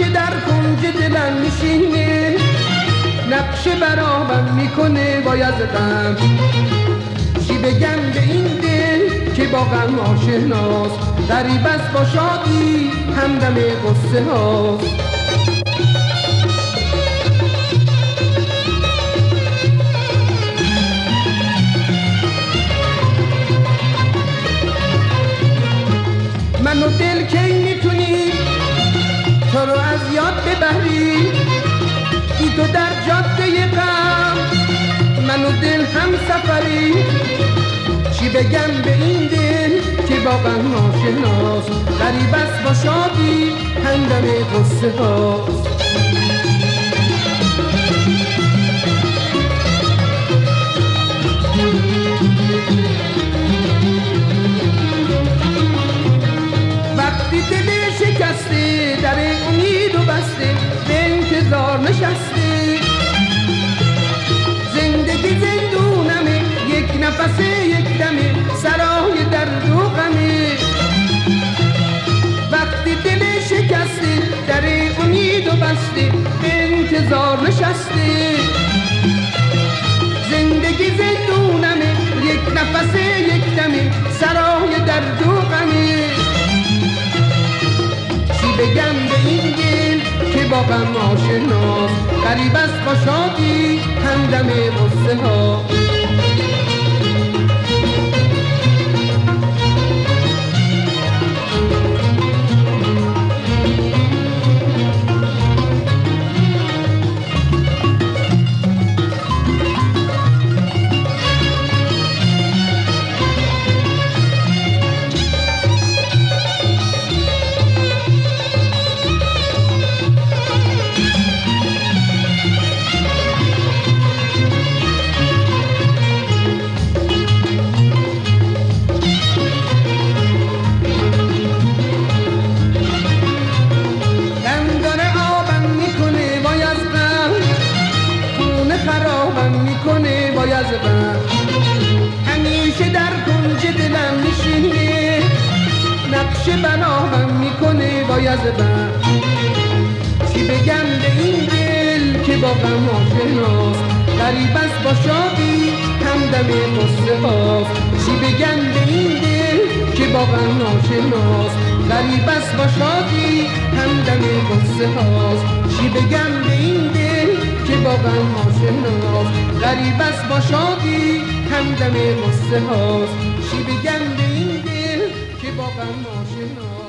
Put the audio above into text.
همیشه در کنج دلم میشینه، نقش برابم میکنه باید غم. چی بگم به این دل که با غم آشناست، غریب است با شادی همدم قصه هاست. من و دل کی میتونی تو رو از یاد ببری، بی تو در جاده غم من و دل هم سفری. چی بگم به این دل که با غم آشناست، غریب است با شادی همدم قصه هاست. وقتی دل شکسته در امید و بسته به انتظار نشسته، زندگی زندونمه یک نفسه یک دمه سرای درد و غمه. وقتی دل شکسته در امید و بسته به انتظار نشسته، زندگی زندونمه یک نفسه یک دمه سرای درد و غمه. بگم به این دل که با غم آشناست، غریب است با شادی همدم قصه ها. همیشه در کنج دلم میشینه، نقش بناهم میکنه باید غم. چی بگم به این دل که با غم آشناست، غریب است با شادی همدم قصه هاست. چی بگم به این دل که با غم آشناست، غریب است با شادی همدم قصه هاست. چی بگم به این دل که با غم آشناست، غریب است با شادی همدم قصه هاست. چی بگم به این دل که با غم آشناست.